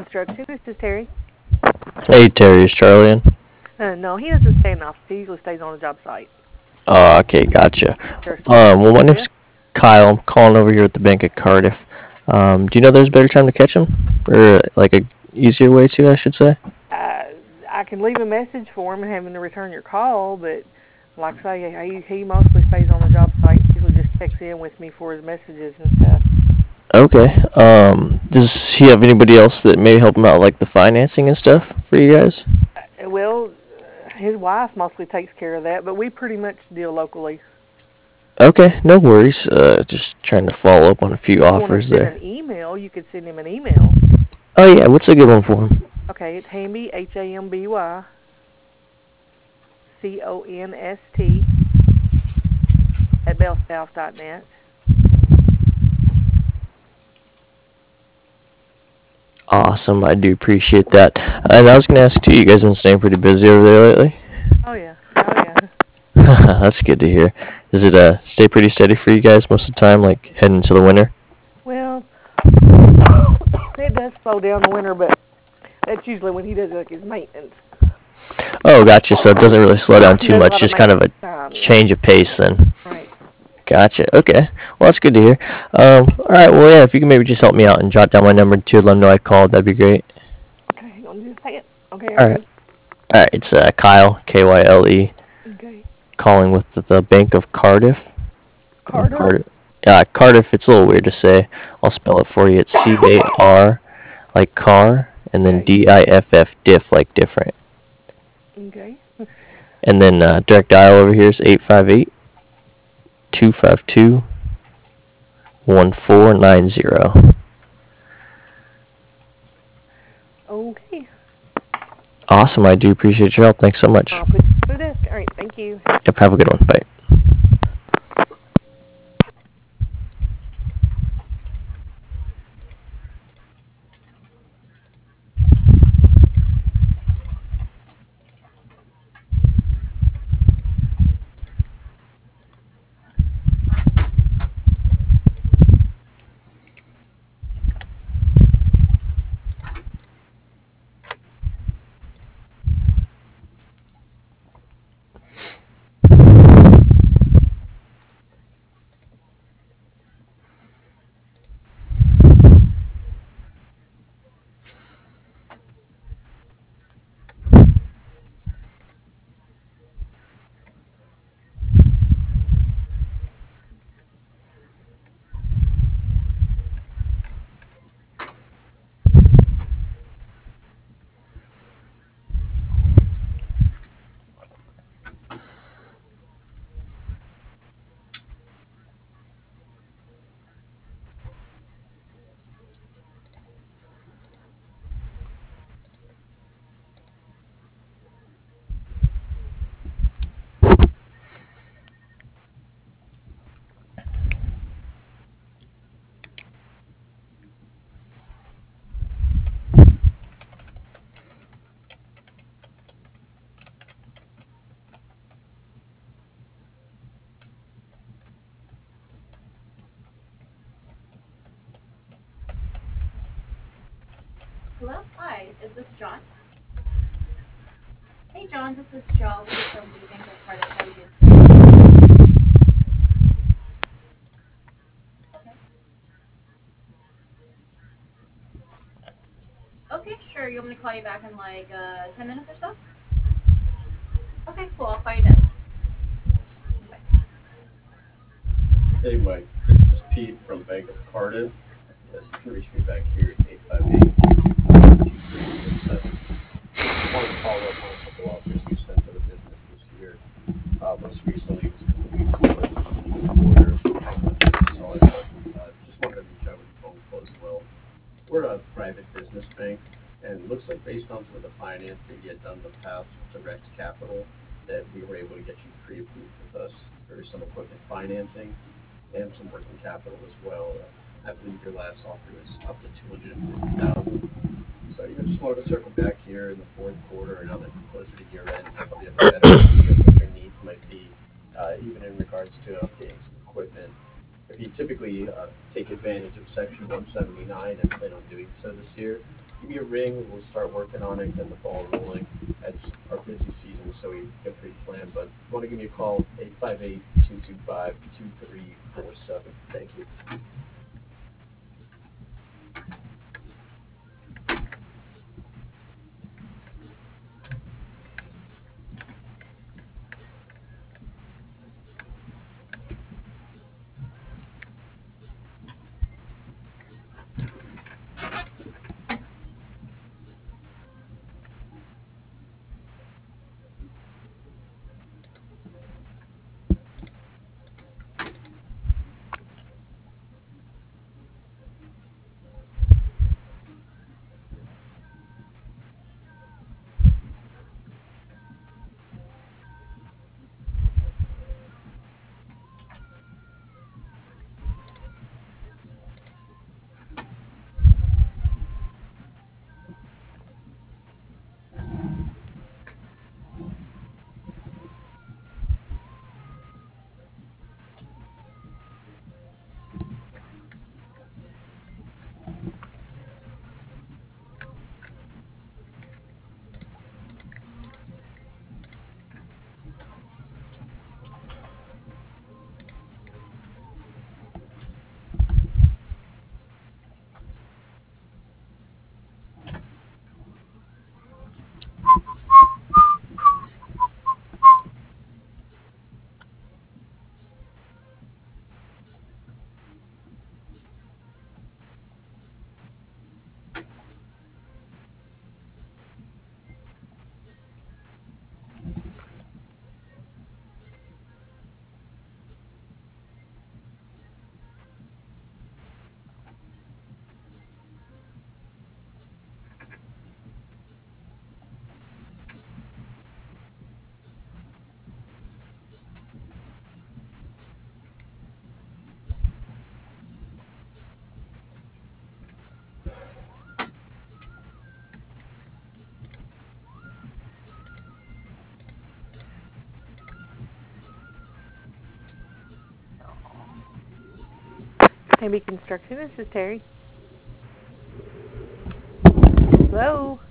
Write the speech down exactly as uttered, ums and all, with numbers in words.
Construction. This is Terry. Hey Terry, is Charlie in? Uh, no, he doesn't stay in the office. He usually stays on the job site. Oh, okay, gotcha. Sure, something I Um, can well, my help you name's with. Kyle. I'm calling over here at the bank at Cardiff. Um, do you know there's a better time to catch him, or like a easier way to, I should say? Uh, I can leave a message for him and have him to return your call, but like I say, he, he mostly stays on the job site. He usually just checks in with me for his messages and stuff. Okay. Um, does he have anybody else that may help him out, like the financing and stuff for you guys? Uh, well, his wife mostly takes care of that, but we pretty much deal locally. Okay, no worries. Uh, just trying to follow up on a few If you want to offers send there. an email, you could send him an email. Oh yeah, what's a good one for him? Okay, it's Hamby, H A M B Y, C O N S T, at bellsouth dot net. Awesome, I do appreciate that. And I was gonna ask too, you guys been staying pretty busy over there lately? Oh, yeah. Oh, yeah. That's good to hear. Does it uh stay pretty steady for you guys most of the time, like heading into the winter? Well, it does slow down the winter, but that's usually when he does like his maintenance. Oh, gotcha. So it doesn't really slow down too There's a much, lot of just kind maintenance of a time, yeah. change of pace then. Right. Gotcha. Okay. Well, that's good to hear. Um, all right. Well, yeah. If you can maybe just help me out and jot down my number too, let them know I called. That'd be great. Okay, hang on just a second. Okay, I'm All right. ready. All right. It's uh, Kyle K Y L E Okay. calling with the, the Bank of Cardiff. And Carter? Cardiff. Uh, Cardiff. It's a little weird to say. I'll spell it for you. It's C A R like car, and then Okay. D I F F diff like different. Okay. And then uh, direct dial over here is eight five eight two five two one four nine zero. Okay. Awesome. I do appreciate your help. Thanks so much. I'll put you on the desk. All right, thank you. Yep. Have a good one. Bye. Hello, hi, is this John? Hey John, this is Charlie from the Bank of Cardiff. How are you doing today? Okay. Okay, sure. You want me to call you back in like uh, ten minutes or so? Okay, cool. I'll call you then. Bye. Hey Mike, this is Pete from Bank of Cardiff. Yes, you can reach me back here at eight five eight, two three four seven. Just wanted to follow up on a couple offers we sent to the business this year. Uh, most recently was a couple weeks ago at the end of the quarter. Uh, just saw it, but uh, just wanted to reach out with a phone call as well. We're a private business bank, and it looks like based on some of the financing you had done in the past with the Rex Capital, that we were able to get you pre-approved with us for some equipment financing and some working capital as well. Uh, I believe your last offer was up to two hundred and fifty thousand. So, you know, just wanted to circle back here in the fourth quarter, and now that we're closer to year end, probably have a better idea of what your needs might be, uh, even in regards to updating some equipment. If you typically uh, take advantage of Section one seventy-nine and plan on doing so this year, give me a ring. We'll start working on it, get the ball rolling. It's our busy season, so we get pre-planned. But if you want to give me a call, eight five eight, two two five, two three four seven. Thank you. Maybe construction. This is Terry. Hello.